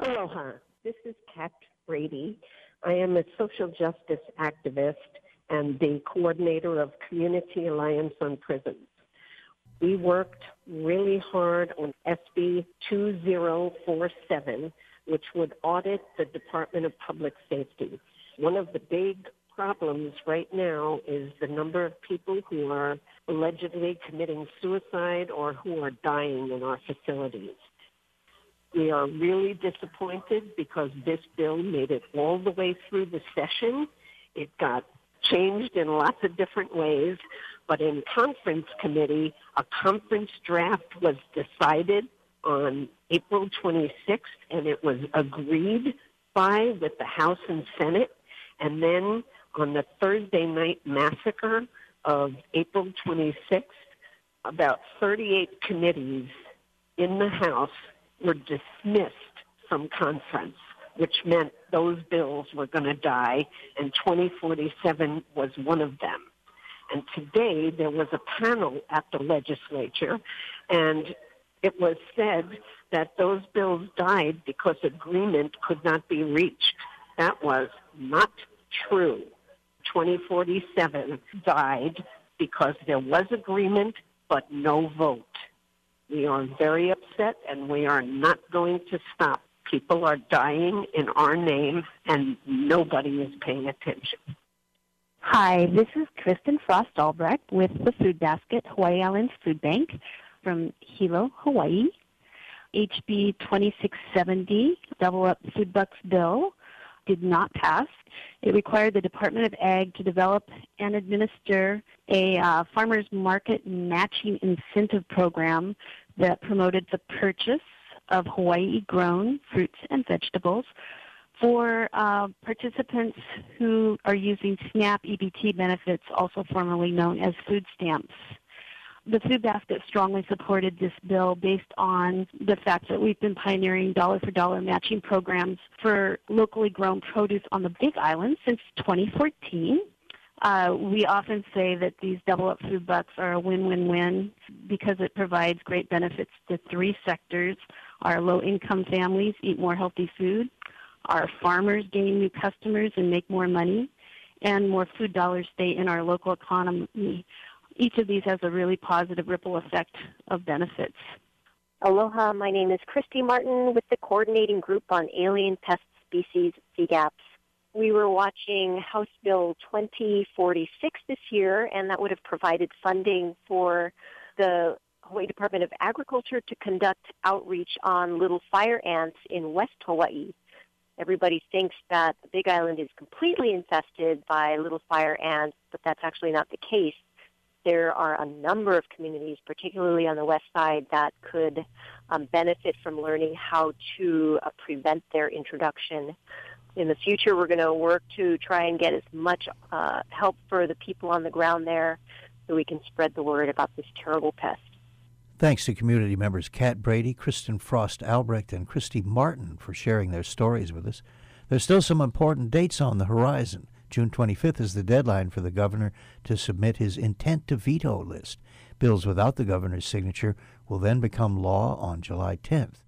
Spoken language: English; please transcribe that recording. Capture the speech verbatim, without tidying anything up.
Aloha, this is Kat Brady. I am a social justice activist and the coordinator of Community Alliance on Prisons. We worked really hard on S B two zero four seven, which would audit the Department of Public Safety. One of the big problems right now is the number of people who are allegedly committing suicide or who are dying in our facilities. We are really disappointed because this bill made it all the way through the session. It got changed in lots of different ways, but in conference committee, a conference draft was decided on April twenty-sixth, and it was agreed by with the House and Senate. And then on the Thursday night massacre of April twenty-sixth, about thirty-eight committees in the House were dismissed from conference, which meant those bills were going to die, and twenty forty-seven was one of them. And today there was a panel at the legislature, and it was said that those bills died because agreement could not be reached. That was not true. twenty forty-seven died because there was agreement but no vote. We are very upset, and we are not going to stop. People are dying in our name, and nobody is paying attention. Hi, this is Kristen Frost Albrecht with the Food Basket Hawaii Islands Food Bank from Hilo, Hawaii. H B twenty-six seventy, Double Up Food Bucks bill, did not pass. It required the Department of Ag to develop and administer a uh, farmers market matching incentive program that promoted the purchase of Hawaii-grown fruits and vegetables for uh, participants who are using SNAP E B T benefits, also formerly known as food stamps. The Food Basket strongly supported this bill based on the fact that we've been pioneering dollar-for-dollar matching programs for locally grown produce on the Big Island since twenty fourteen. Uh, we often say that these double-up food bucks are a win-win-win because it provides great benefits to three sectors. Our low-income families eat more healthy food, our farmers gain new customers and make more money, and more food dollars stay in our local economy. Each of these has a really positive ripple effect of benefits. Aloha, my name is Christy Martin with the Coordinating Group on Alien Pest Species, C GAPS. We were watching House Bill twenty forty-six this year, and that would have provided funding for the Hawaii Department of Agriculture to conduct outreach on little fire ants in West Hawaii. Everybody thinks that the Big Island is completely infested by little fire ants, but that's actually not the case. There are a number of communities, particularly on the west side, that could um, benefit from learning how to uh, prevent their introduction. In the future, we're going to work to try and get as much uh, help for the people on the ground there so we can spread the word about this terrible pest. Thanks to community members Kat Brady, Kristen Frost Albrecht, and Christy Martin for sharing their stories with us. There's still some important dates on the horizon. June twenty-fifth is the deadline for the governor to submit his intent to veto list. Bills without the governor's signature will then become law on July tenth.